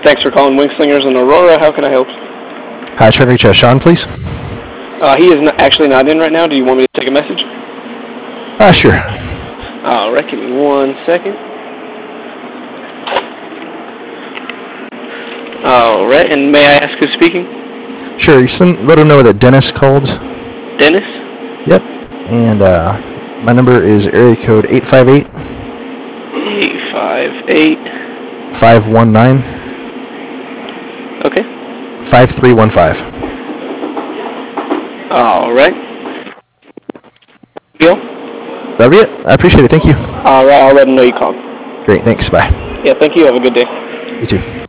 Thanks for calling Wing Slingers in Aurora. How can I help? Hi, try to reach Sean, please. He is actually not in right now. Do you want me to take a message? Sure. All right, give me 1 second. All right, and may I ask who's speaking? Sure, you let him know that Dennis called. Dennis? Yep. And my number is area code 858. 858. 519. Okay. 5315. All right. Bill? That'll be it. I appreciate it. Thank you. All right, I'll let him know you called. Great. Thanks. Bye. Yeah, thank you. Have a good day. You too.